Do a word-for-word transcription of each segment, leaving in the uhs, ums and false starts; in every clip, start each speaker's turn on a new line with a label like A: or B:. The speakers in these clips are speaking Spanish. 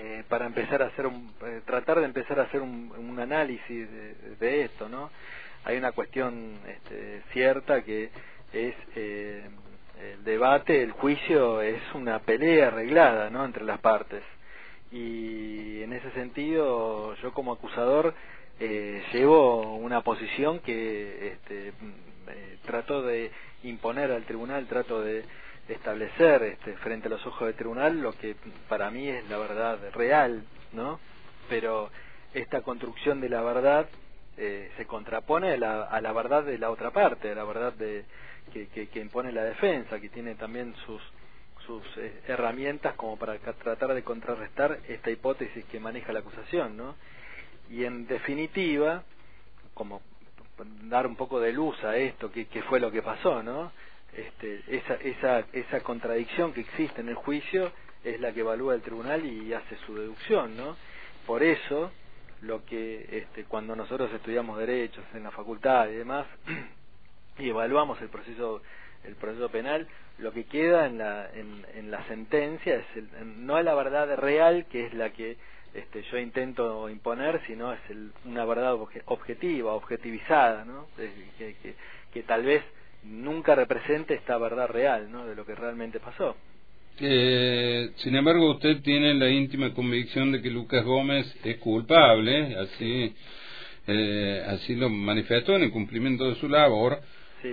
A: eh, para empezar a hacer un, eh, tratar de empezar a hacer un, un análisis de, de esto, ¿no? Hay una cuestión este, cierta que es eh, el debate, el juicio es una pelea arreglada, ¿no?, entre las partes, y en ese sentido yo como acusador eh, llevo una posición que este, eh, trato de imponer al tribunal, trato de establecer este, frente a los ojos del tribunal lo que para mí es la verdad real, ¿no? Pero esta construcción de la verdad eh, se contrapone a la, a la verdad de la otra parte, a la verdad de que, que, que impone la defensa, que tiene también sus sus eh, herramientas como para tratar de contrarrestar esta hipótesis que maneja la acusación, ¿no? Y en definitiva, como dar un poco de luz a esto, que, que fue lo que pasó, ¿no? Este, esa, esa, esa contradicción que existe en el juicio es la que evalúa el tribunal y hace su deducción, ¿no? Por eso, lo que este, cuando nosotros estudiamos derechos en la facultad y demás, y evaluamos el proceso el proceso penal, lo que queda en la en, en la sentencia es el, no es la verdad real, que es la que este, yo intento imponer, sino es el, una verdad obje, objetiva, objetivizada, ¿no? Que, que, que tal vez nunca represente esta verdad real, ¿no?, de lo que realmente pasó.
B: Eh, sin embargo, usted tiene la íntima convicción de que Lucas Gómez es culpable, así eh, así lo manifestó en el cumplimiento de su labor.
A: Sí,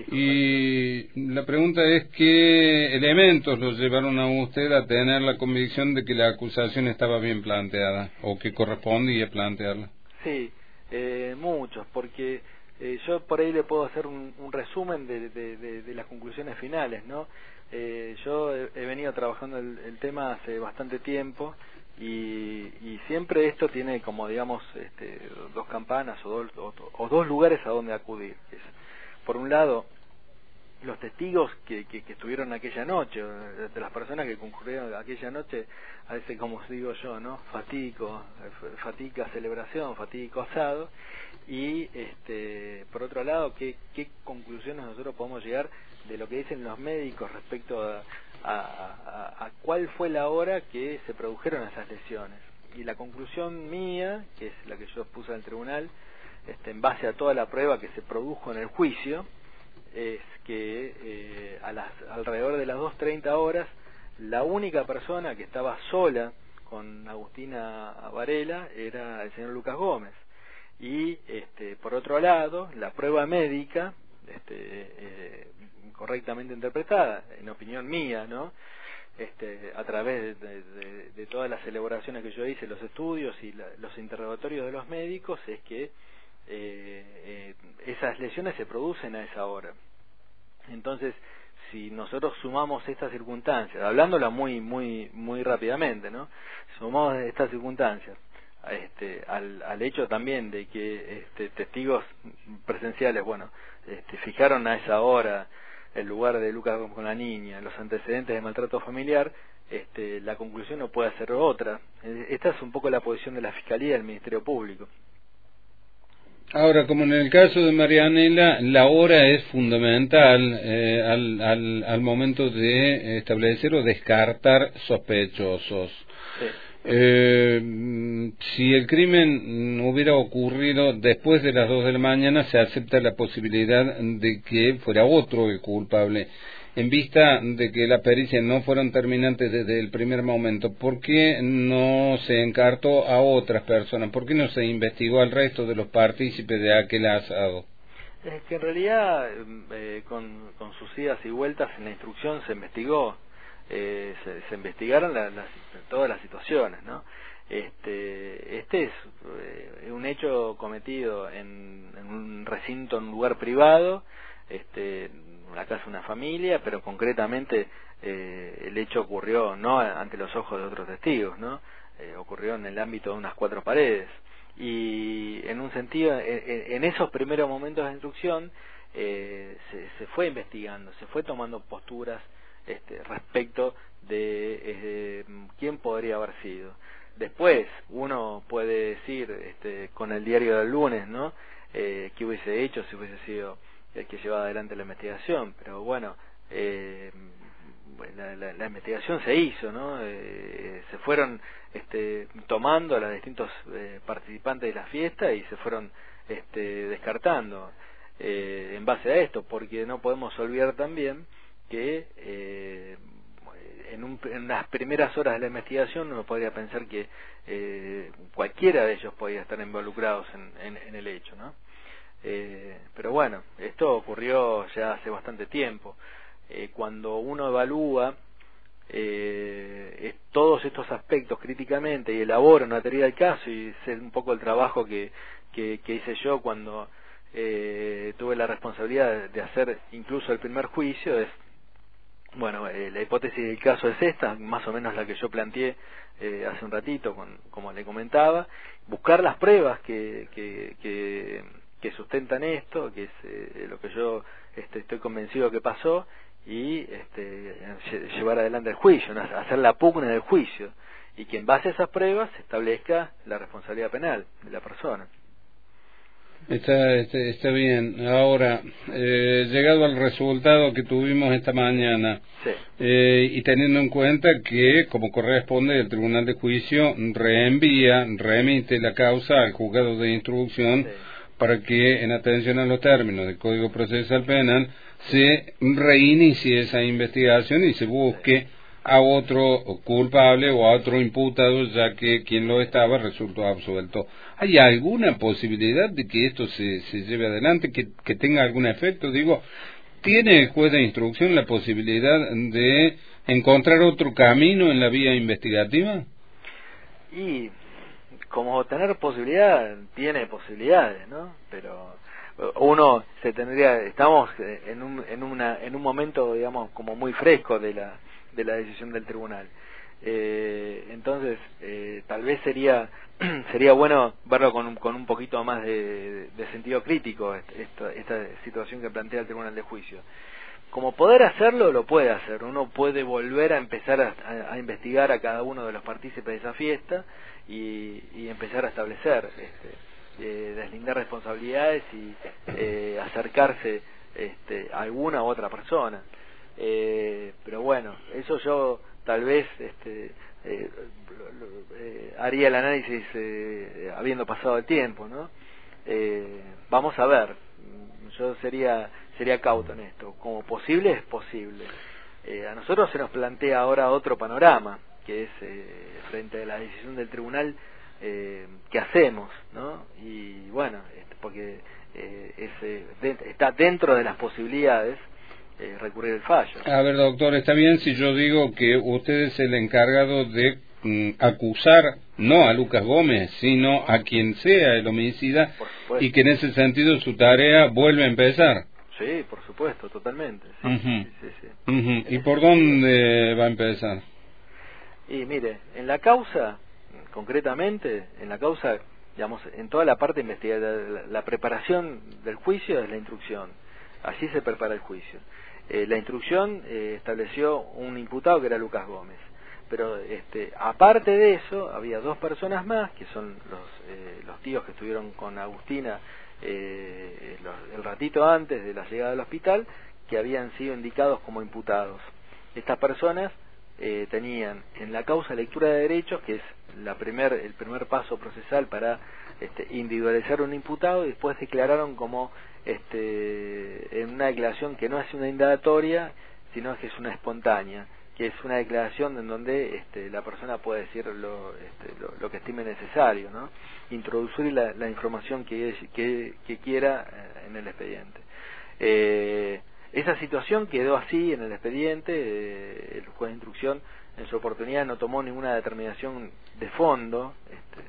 B: y la pregunta es qué elementos lo llevaron a usted a tener la convicción de que la acusación estaba bien planteada o que correspondía plantearla.
A: Sí, eh, muchos, porque eh, yo por ahí le puedo hacer un, un resumen de, de, de, de las conclusiones finales, ¿no? Eh, yo he, he venido trabajando el, el tema hace bastante tiempo y, y siempre esto tiene como, digamos, este, dos campanas o dos, o, o dos lugares a donde acudir. Es, por un lado, los testigos que, que, que estuvieron aquella noche, de las personas que concurrieron aquella noche, a veces, como digo yo, ¿no?, fatídico, fatídica celebración, fatídico asado, y este, por otro lado, ¿qué, qué conclusiones nosotros podemos llegar de lo que dicen los médicos respecto a, a, a, a cuál fue la hora que se produjeron esas lesiones? Y la conclusión mía, que es la que yo puse al tribunal, este, en base a toda la prueba que se produjo en el juicio, es que eh, a las alrededor de las dos treinta horas la única persona que estaba sola con Agustina Varela era el señor Lucas Gómez, y este, por otro lado la prueba médica este, eh, correctamente interpretada, en opinión mía, ¿no?, este, a través de, de, de todas las elaboraciones que yo hice, los estudios y la, los interrogatorios de los médicos, es que Eh, eh, esas lesiones se producen a esa hora. Entonces, si nosotros sumamos estas circunstancias, hablándola muy muy muy rápidamente, ¿no?, sumamos estas circunstancias este, al, al hecho también de que este, testigos presenciales, bueno, este, fijaron a esa hora el lugar de Lucas con la niña, los antecedentes de maltrato familiar, este, la conclusión no puede ser otra. Esta es un poco la posición de la Fiscalía y del Ministerio Público.
B: Ahora, como en el caso de Marianela, la hora es fundamental eh, al, al, al momento de establecer o descartar sospechosos.
A: Sí.
B: Eh, si el crimen hubiera ocurrido después de las dos de la mañana, se acepta la posibilidad de que fuera otro el culpable. En vista de que las pericias no fueron terminantes desde el primer momento, ¿por qué no se encartó a otras personas? ¿Por qué no se investigó al resto de los partícipes de aquel asado?
A: Es que en realidad, eh, con, con sus idas y vueltas en la instrucción se investigó, eh, se, se investigaron la, las, todas las situaciones, ¿no? Este, este es eh, un hecho cometido en, en un recinto, en un lugar privado, este, la casa de una familia, pero concretamente eh, el hecho ocurrió no ante los ojos de otros testigos, ¿no? Eh, ocurrió en el ámbito de unas cuatro paredes. Y en un sentido, en, en esos primeros momentos de instrucción eh, se, se fue investigando, se fue tomando posturas este, respecto de eh, quién podría haber sido. Después uno puede decir este, con el diario del lunes, ¿no? Eh, qué hubiese hecho si hubiese sido el que llevaba adelante la investigación, pero bueno, eh, la, la, la investigación se hizo, ¿no? Eh, se fueron este, tomando a los distintos eh, participantes de la fiesta y se fueron este, descartando eh, en base a esto, porque no podemos olvidar también que eh, en, un, en las primeras horas de la investigación uno podría pensar que eh, cualquiera de ellos podía estar involucrados en, en, en el hecho, ¿no? Eh, pero bueno, esto ocurrió ya hace bastante tiempo. Eh, cuando uno evalúa eh, todos estos aspectos críticamente y elabora una teoría del caso, y es un poco el trabajo que, que, que hice yo cuando eh, tuve la responsabilidad de hacer incluso el primer juicio, es bueno, eh, la hipótesis del caso es esta, más o menos la que yo planteé eh, hace un ratito, con, como le comentaba, buscar las pruebas que, que, que, que sustentan esto, que es eh, lo que yo este, estoy convencido que pasó, y este, llevar adelante el juicio, ¿no? Hacer la pugna del juicio, y que en base a esas pruebas se establezca la responsabilidad penal de la persona.
B: Está, está, está bien. Ahora, eh, llegado al resultado que tuvimos esta mañana,
A: sí.
B: eh, y teniendo en cuenta que, como corresponde, el Tribunal de Juicio reenvía, remite la causa al juzgado de instrucción, sí, para que, en atención a los términos del Código Procesal Penal, se reinicie esa investigación y se busque sí. a otro culpable o a otro imputado, ya que quien lo estaba resultó absuelto. ¿Hay alguna posibilidad de que esto se, se lleve adelante, que, que tenga algún efecto? Digo, ¿tiene el juez de instrucción la posibilidad de encontrar otro camino en la vía investigativa?
A: Y como tener posibilidad, tiene posibilidades, ¿no? Pero uno se tendría, estamos en un, en una, en un momento, digamos, como muy fresco de la, de la decisión del tribunal. Eh, entonces, eh, tal vez sería sería bueno verlo con un, con un poquito más de, de sentido crítico, esta, esta situación que plantea el Tribunal de Juicio. Como poder hacerlo, lo puede hacer. Uno puede volver a empezar a, a, a investigar a cada uno de los partícipes de esa fiesta y, y empezar a establecer, este, eh, deslindar responsabilidades y eh, acercarse este, a alguna u otra persona. Eh, pero bueno, eso yo tal vez este, eh, lo, lo, eh, haría el análisis eh, habiendo pasado el tiempo, ¿no? Eh, vamos a ver, yo sería sería cauto en esto. Como posible, es posible. Eh, a nosotros se nos plantea ahora otro panorama, que es eh, frente a la decisión del tribunal, eh, ¿qué hacemos? ¿No? Y bueno, este, porque eh, es, eh, de, está dentro de las posibilidades Eh, recurrir el fallo.
B: A ver, doctor, está bien si yo digo que usted es el encargado de mm, acusar no a Lucas Gómez, sino a quien sea el homicida, y que en ese sentido su tarea vuelve a empezar.
A: Sí, por supuesto, totalmente. Sí,
B: uh-huh.
A: sí, sí, sí.
B: Uh-huh. ¿Y por dónde va a empezar?
A: Y mire, en la causa, concretamente, en la causa, digamos, en toda la parte investigada, la, la preparación del juicio es la instrucción. Así se prepara el juicio. Eh, la instrucción eh, estableció un imputado que era Lucas Gómez, pero este, aparte de eso había dos personas más que son los, eh, los tíos que estuvieron con Agustina eh, los, el ratito antes de la llegada al hospital, que habían sido indicados como imputados. Estas personas eh, tenían en la causa lectura de derechos, que es la primer, el primer paso procesal para este, individualizar un imputado, y después declararon como este, en una declaración que no es una indagatoria, sino que es una espontánea, que es una declaración en donde este, la persona puede decir lo, este, lo, lo que estime necesario, ¿no? Introducir la, la información que, que, que quiera en el expediente. Eh, esa situación quedó así en el expediente. Eh, el juez de instrucción en su oportunidad no tomó ninguna determinación de fondo este,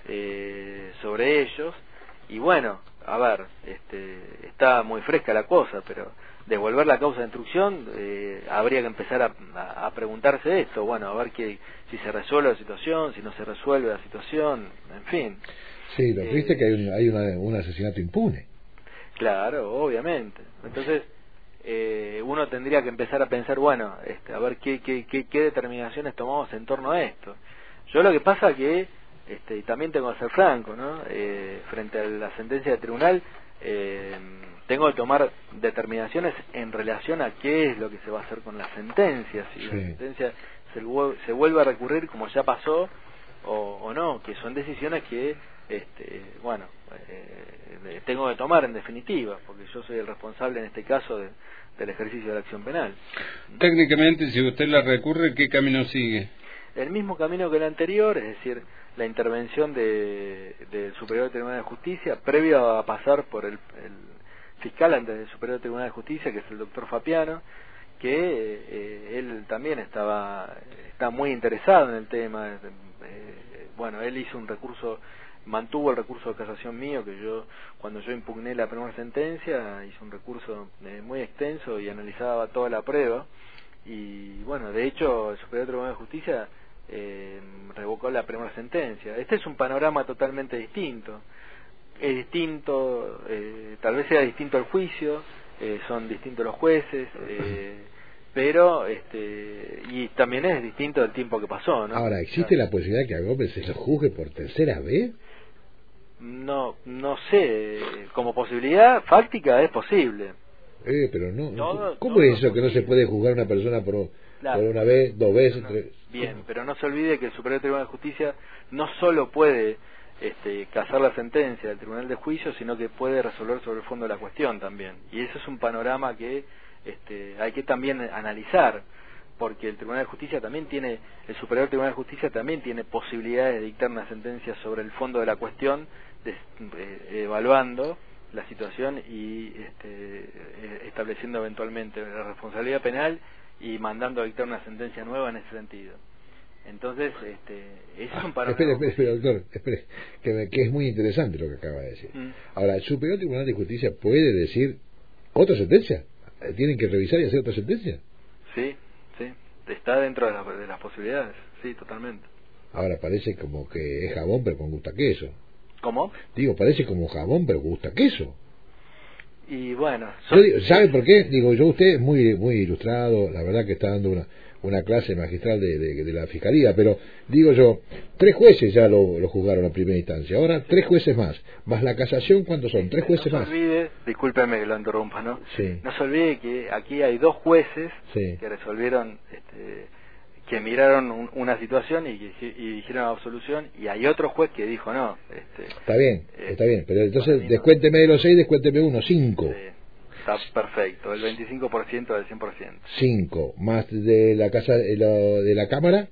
A: eh, sobre ellos, y bueno, a ver, este, está muy fresca la cosa, pero devolver la causa de instrucción, eh, habría que empezar a, a, a preguntarse esto, bueno, a ver que, si se resuelve la situación, si no se resuelve la situación, en fin.
C: Sí, lo triste eh, es que hay, un, hay una, un asesinato impune.
A: Claro, obviamente. Entonces, eh, uno tendría que empezar a pensar, bueno, este, a ver qué, qué, qué, qué determinaciones tomamos en torno a esto. Yo lo que pasa que, este, y también tengo que ser franco, ¿no? Eh, frente a la sentencia del tribunal, eh, tengo que tomar determinaciones en relación a qué es lo que se va a hacer con la sentencia, si sí. la sentencia se, se vuelve a recurrir como ya pasó o, o no, que son decisiones que este, bueno eh, tengo que tomar en definitiva, porque yo soy el responsable en este caso de, del ejercicio de la acción penal.
B: Técnicamente, si usted la recurre, ¿qué camino sigue?
A: El mismo camino que el anterior, es decir, la intervención de, del Superior Tribunal de Justicia, previo a pasar por el, el fiscal ante el Superior Tribunal de Justicia, que es el doctor Fapiano, que eh, él también estaba está muy interesado en el tema. Eh, bueno, él hizo un recurso, mantuvo el recurso de casación mío, que yo, cuando yo impugné la primera sentencia, hizo un recurso eh, muy extenso y analizaba toda la prueba. Y bueno, de hecho, el Superior Tribunal de Justicia eh, revocó la primera sentencia. Este es un panorama totalmente distinto. Es distinto, eh, tal vez sea distinto el juicio, eh, son distintos los jueces, eh, pero este y también es distinto el tiempo que pasó, ¿no?
C: Ahora, ¿existe la posibilidad que a Gómez se lo juzgue por tercera vez?
A: No, no sé, como posibilidad fáctica es posible.
C: Eh, pero no,
A: todo,
C: ¿cómo
A: todo
C: es eso que no se puede juzgar a una persona por, claro, por una vez, dos veces,
A: no,
C: tres?
A: Bien,
C: ¿Cómo?
A: pero no se olvide que el Superior Tribunal de Justicia no solo puede este, casar la sentencia del Tribunal de Juicio, sino que puede resolver sobre el fondo de la cuestión también. Y ese es un panorama que este, hay que también analizar, porque el Tribunal de Justicia también tiene, el Superior Tribunal de Justicia también tiene posibilidades de dictar una sentencia sobre el fondo de la cuestión, de, eh, evaluando la situación y este, estableciendo eventualmente la responsabilidad penal y mandando a dictar una sentencia nueva en ese sentido. Entonces, este, ese es un panorama.
C: Espere, espere, espere, doctor, espere, que, me, que es muy interesante lo que acaba de decir. Mm. Ahora, ¿el Superior Tribunal de Justicia puede decir otra sentencia? ¿Tienen que revisar y hacer otra sentencia?
A: Sí, sí, está dentro de, la, de las posibilidades, sí, totalmente.
C: Ahora, parece como que es jabón pero con gusta queso.
A: ¿Cómo?
C: Digo, parece como jabón pero gusta queso.
A: Y bueno...
C: Yo digo, ¿sabe por qué? Digo, yo usted es muy muy ilustrado, la verdad que está dando una una clase magistral de, de, de la Fiscalía, pero digo yo, tres jueces ya lo, lo juzgaron en primera instancia, ahora tres jueces más, más la casación, ¿cuántos son? Tres jueces más.
A: No se olvide, discúlpeme que lo interrumpa, ¿no?
C: Sí.
A: No se olvide que aquí hay dos jueces
C: sí.
A: que resolvieron, este, que miraron un, una situación y, y dijeron absolución, y hay otro juez que dijo no. Este,
C: está bien,
A: eh,
C: está bien, pero entonces descuénteme de los seis, descuénteme uno, cinco.
A: Sí. Está perfecto, el veinticinco por ciento del cien por ciento.
C: Cinco, más de la casa de la, de la Cámara.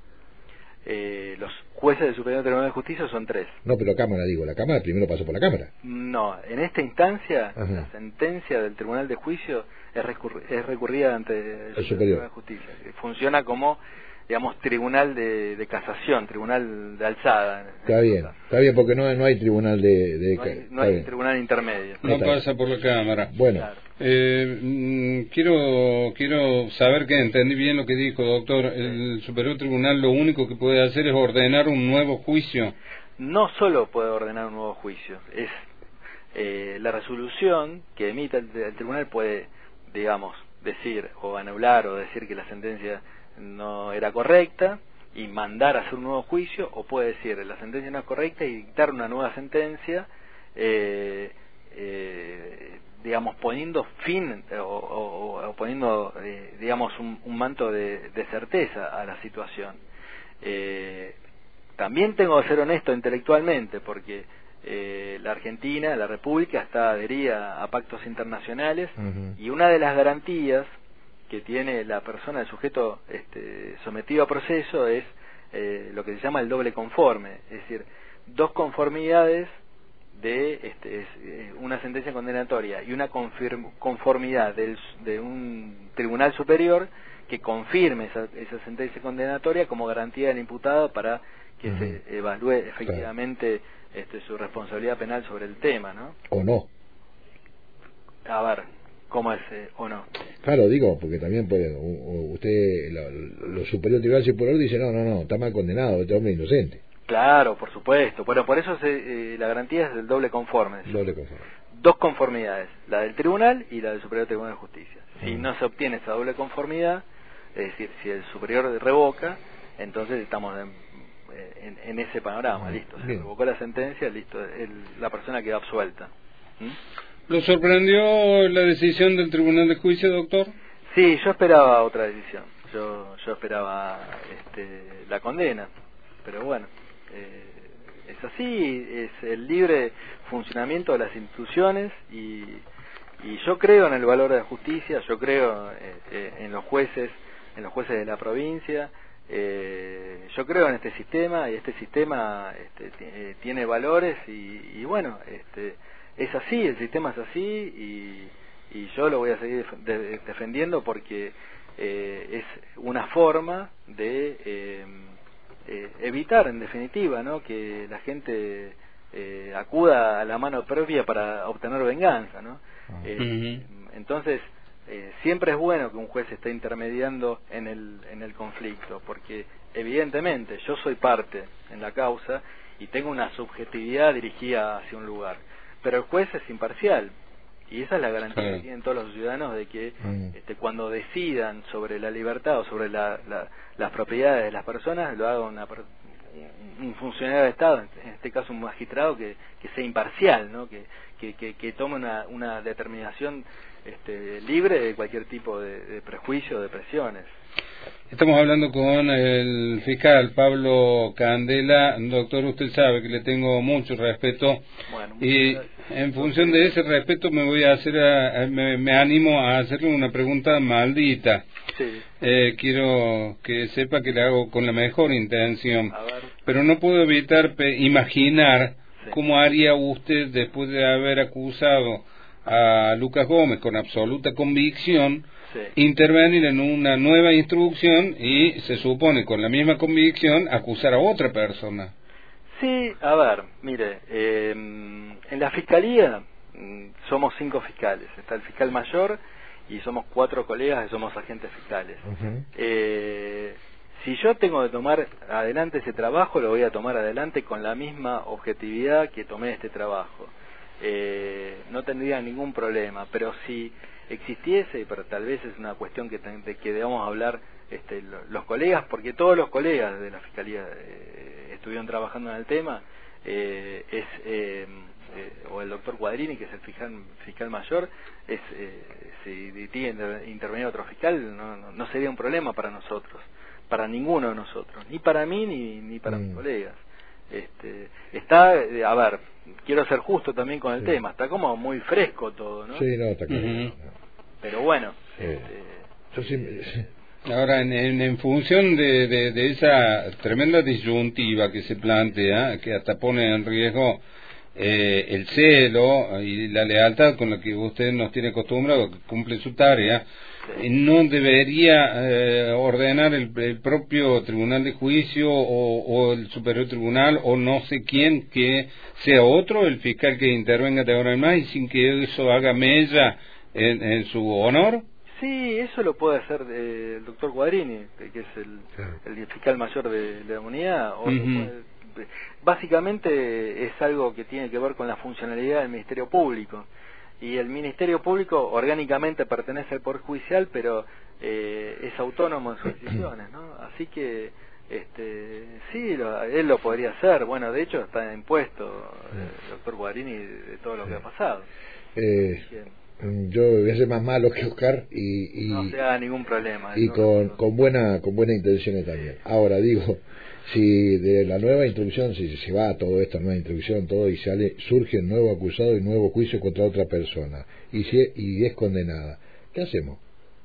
A: Eh, los jueces del Superior Tribunal de Justicia son tres.
C: No, pero Cámara, digo, la Cámara primero pasó por la Cámara.
A: No, en esta instancia,
C: Ajá.
A: la sentencia del Tribunal de Juicio es, recurri es recurrida ante el,
C: el
A: Superior
C: Superior
A: Tribunal de Justicia. Funciona como, digamos, tribunal de, de casación, tribunal de alzada.
C: Está bien, caso. está bien, porque no, no hay tribunal de... de
A: no hay, no hay tribunal intermedio.
B: No pasa por la Cámara.
C: Bueno.
A: Claro.
B: Eh, mm, quiero quiero saber que entendí bien lo que dijo, doctor. El Superior Tribunal lo único que puede hacer es ordenar un nuevo juicio.
A: No solo puede ordenar un nuevo juicio, es eh, la resolución que emita el, el tribunal puede, digamos, decir o anular o decir que la sentencia no era correcta y mandar a hacer un nuevo juicio, o puede decir la sentencia no es correcta y dictar una nueva sentencia, eh, eh, digamos, poniendo fin o, o, o poniendo, eh, digamos, un, un manto de, de certeza a la situación. Eh, también tengo que ser honesto intelectualmente, porque eh, la Argentina, la República, está adherida a pactos internacionales, uh-huh. y una de las garantías que tiene la persona, el sujeto este, sometido a proceso, es eh, lo que se llama el doble conforme, es decir, dos conformidades de este, es, eh, una sentencia condenatoria y una conformidad del, de un tribunal superior que confirme esa, esa sentencia condenatoria como garantía del imputado para que uh-huh. se evalúe efectivamente claro. este, su responsabilidad penal sobre el tema, ¿no?
C: O no.
A: A ver, ¿cómo es eh, o no?
C: Claro, digo, porque también puede, usted, lo, lo superior tribunal superior dice, no, no, no, está mal condenado, este hombre es inocente.
A: Claro, por supuesto. Bueno, por eso se, eh, la garantía es del doble conforme.
C: Doble conforme.
A: Dos conformidades, la del tribunal y la del Superior Tribunal de Justicia. Si uh-huh. no se obtiene esa doble conformidad, es decir, si el superior revoca, entonces estamos en, en, en ese panorama, uh-huh. listo. Se
C: Bien.
A: revocó la sentencia, listo, el, la persona queda absuelta. ¿Mm?
B: ¿Lo sorprendió la decisión del Tribunal de Juicio, doctor?
A: Sí, yo esperaba otra decisión. Yo yo esperaba este, la condena, pero bueno, eh, es así, es el libre funcionamiento de las instituciones y, y yo creo en el valor de la justicia, yo creo eh, eh, en los jueces, en los jueces de la provincia, eh, yo creo en este sistema y este sistema este, eh, tiene valores y, y bueno, este, es así, el sistema es así y, y yo lo voy a seguir def de defendiendo porque eh, es una forma de eh, eh, evitar en definitiva, ¿no?, que la gente eh, acuda a la mano propia para obtener venganza, ¿no? Eh, uh-huh. Entonces eh, siempre es bueno que un juez esté intermediando en el en el conflicto, porque evidentemente yo soy parte en la causa y tengo una subjetividad dirigida hacia un lugar, pero el juez es imparcial. Y esa es la garantía claro. que tienen todos los ciudadanos de que mm. este, cuando decidan sobre la libertad o sobre la, la, las propiedades de las personas, lo haga una, un funcionario de Estado, en este caso un magistrado, que, que sea imparcial, ¿no? que, que, que, que tome una, una determinación este, libre de cualquier tipo de, de prejuicio o de presiones.
B: Estamos hablando con el fiscal Pablo Candela. Doctor, usted sabe que le tengo mucho respeto bueno, y en función de ese respeto me voy a hacer a, me, me animo a hacerle una pregunta maldita.
A: Sí.
B: Eh, quiero que sepa que le hago con la mejor intención, pero no puedo evitar pe imaginar sí. cómo haría usted después de haber acusado a Lucas Gómez con absoluta convicción. Sí. Intervenir en una nueva instrucción y se supone con la misma convicción acusar a otra persona.
A: Sí, a ver, mire, eh, en la fiscalía somos cinco fiscales, está el fiscal mayor y somos cuatro colegas que somos agentes fiscales. Uh-huh. eh, si yo tengo que tomar adelante ese trabajo, lo voy a tomar adelante con la misma objetividad que tomé este trabajo. Eh, no tendría ningún problema, pero si existiese, pero tal vez es una cuestión que, de que debamos hablar este, los colegas, porque todos los colegas de la Fiscalía eh, estuvieron trabajando en el tema, eh, es eh, eh, o el doctor Cuadrini, que es el fiscal, fiscal mayor, es eh, si tiene que intervenir otro fiscal, no, no, no sería un problema para nosotros, para ninguno de nosotros, ni para mí ni, ni para mm. mis colegas. Este, está, a ver, quiero ser justo también con el sí. tema, está como muy fresco todo, ¿no?
C: Sí, no, está claro.
A: Uh-huh. Pero bueno.
C: Sí. Este, Yo sí, sí.
B: Ahora, en, en, en función de, de, de esa tremenda disyuntiva que se plantea, que hasta pone en riesgo eh, el celo y la lealtad con la que usted nos tiene acostumbrado, que cumple su tarea, sí. ¿no debería eh, ordenar el, el propio Tribunal de Juicio o, o el Superior Tribunal o no sé quién que sea otro el fiscal que intervenga de ahora en más y sin que eso haga mella en, en su honor?
A: Sí, eso lo puede hacer eh, el doctor Cuadrini, que es el, el fiscal mayor de, de la unidad. O uh-huh. puede, básicamente es algo que tiene que ver con la funcionalidad del Ministerio Público. Y el Ministerio Público orgánicamente pertenece al Poder Judicial, pero eh, es autónomo en sus decisiones, ¿no? Así que este, sí, lo, él lo podría hacer. Bueno, de hecho está impuesto el doctor Cuadrini de todo lo que ha pasado.
C: Eh... Yo voy a ser más malo que Oscar y, y
A: no se haga ningún problema
C: y
A: no,
C: con,
A: no.
C: con buena con buenas intenciones también. Ahora digo, si de la nueva instrucción, si se va todo esto, nueva instrucción, todo y sale, surge un nuevo acusado y nuevo juicio contra otra persona y si y es condenada, ¿qué hacemos?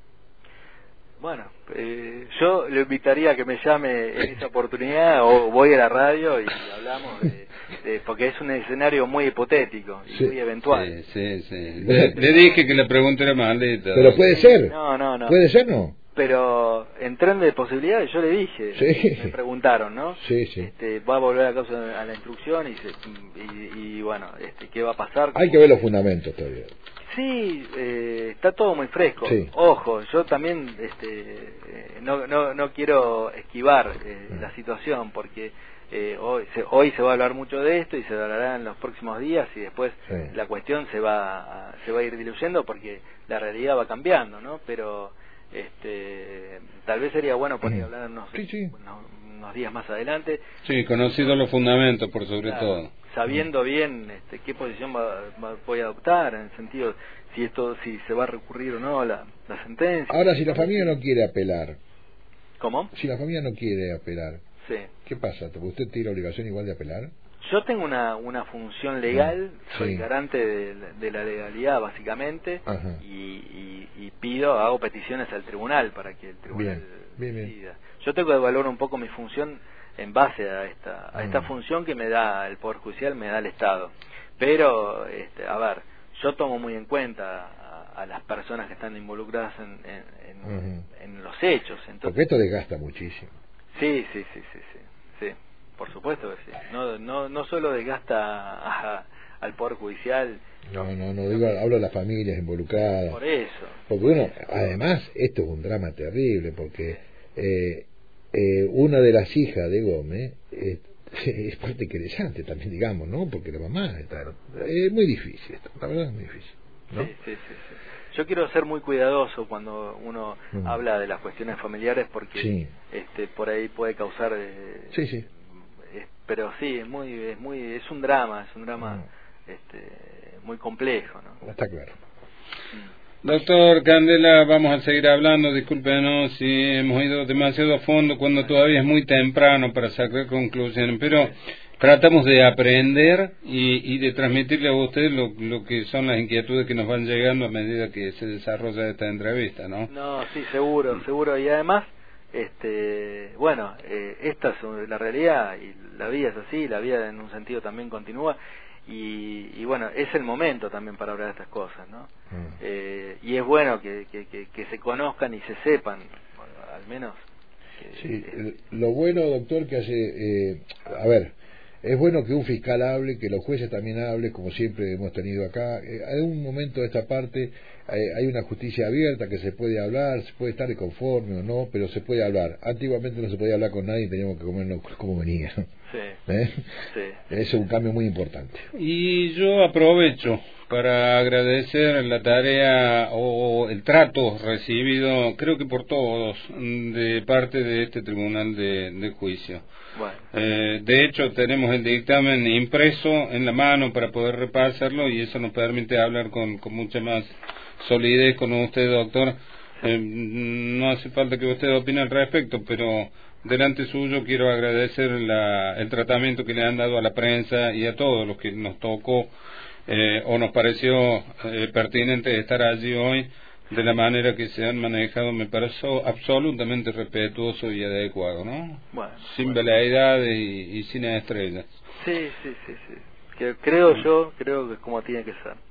A: Bueno, eh, yo le invitaría a que me llame en esa oportunidad o voy a la radio y hablamos de, de porque es un escenario muy hipotético y sí. muy eventual.
B: Sí, sí, sí. Le, le dije que la pregunta era maldita.
C: Pero puede ser.
A: No, no, no.
C: Puede ser, ¿no?
A: Pero en tren de posibilidades yo le dije,
C: sí.
A: me preguntaron, ¿no?
C: Sí, sí.
A: Este, va a volver a causa a la instrucción y, se, y, y bueno, este, ¿qué va a pasar?
C: Hay que ver los fundamentos todavía.
A: Sí, eh, está todo muy fresco.
C: Sí.
A: Ojo, yo también este, eh, no, no, no quiero esquivar eh, mm. la situación porque eh, hoy, se, hoy se va a hablar mucho de esto y se hablará en los próximos días y después sí. la cuestión se va, a, se va a ir diluyendo porque la realidad va cambiando, ¿no? Pero este, tal vez sería bueno poner a hablar unos,
C: sí, sí.
A: unos, unos días más adelante.
B: Sí, conocido los fundamentos por sobre
A: claro.
B: todo.
A: sabiendo bien este, qué posición va, va, voy a adoptar, en el sentido si esto si se va a recurrir o no a la, la sentencia.
C: Ahora, si la familia no quiere apelar,
A: ¿Cómo?
C: Si la familia no quiere apelar,
A: sí.
C: ¿qué pasa? ¿Usted tiene obligación igual de apelar?
A: Yo tengo una, una función legal,
C: sí.
A: soy garante de, de la legalidad básicamente, y, y, y pido, hago peticiones al tribunal para que el tribunal
C: bien, bien,
A: decida. Bien. Yo tengo que evaluar un poco mi función en base a esta a esta función que me da el Poder Judicial, me da el Estado. Pero, este, a ver, yo tomo muy en cuenta a, a las personas que están involucradas en, en, en, uh-huh. en los hechos. Entonces,
C: porque esto desgasta muchísimo.
A: Sí, sí, sí, sí, sí, sí. Por supuesto que sí. No, no, no solo desgasta a, al Poder Judicial.
C: No, no, no, digo, hablo de las familias involucradas.
A: Por eso.
C: Porque uno, además, esto es un drama terrible, porque eh, eh, una de las hijas de Gómez eh, es parte querellante también, digamos, ¿no? Porque la mamá está... Es muy difícil esto, la verdad es muy difícil, ¿no?
A: Sí, sí, sí, sí. Yo quiero ser muy cuidadoso cuando uno mm. habla de las cuestiones familiares, porque sí. este por ahí puede causar... Eh,
C: sí, sí.
A: Es, pero sí, es muy es muy es un drama, es un drama mm. este muy complejo, ¿no?
C: Está claro.
A: Mm.
B: Doctor Candela, vamos a seguir hablando, discúlpenos si hemos ido demasiado a fondo cuando todavía es muy temprano para sacar conclusiones, pero tratamos de aprender y, y de transmitirle a usted lo, lo que son las inquietudes que nos van llegando a medida que se desarrolla esta entrevista, ¿no?
A: No, sí, seguro, seguro, y además, este, bueno, eh, esta es la realidad y la vida es así, la vida en un sentido también continúa. Y, y bueno, es el momento también para hablar de estas cosas, ¿no? Mm. Eh, y es bueno que, que, que, que se conozcan y se sepan, bueno, al menos. Que,
C: sí, eh, lo bueno, doctor, que hace, eh, a ver, es bueno que un fiscal hable, que los jueces también hablen, como siempre hemos tenido acá. Eh, hay un momento de esta parte, hay, hay una justicia abierta que se puede hablar, se puede estar conforme o no, pero se puede hablar. Antiguamente no se podía hablar con nadie y teníamos que comernos como venía.
A: Sí,
C: ¿Eh?
A: sí.
C: Es un cambio muy importante.
B: Y yo aprovecho para agradecer la tarea o el trato recibido, creo que por todos, de parte de este tribunal de, de juicio.
A: Bueno.
B: Eh, de hecho, tenemos el dictamen impreso en la mano para poder repasarlo y eso nos permite hablar con, con mucha más solidez con usted, doctor. Eh, no hace falta que usted opine al respecto, pero delante suyo quiero agradecer la, el tratamiento que le han dado a la prensa y a todos los que nos tocó eh, o nos pareció eh, pertinente estar allí hoy, de la manera que se han manejado. Me pareció absolutamente respetuoso y adecuado, ¿no?
A: Bueno,
B: sin
A: bueno.
B: veleidades y, y sin estrellas.
A: Sí, sí, sí, sí. Que, creo yo, creo que es como tiene que ser.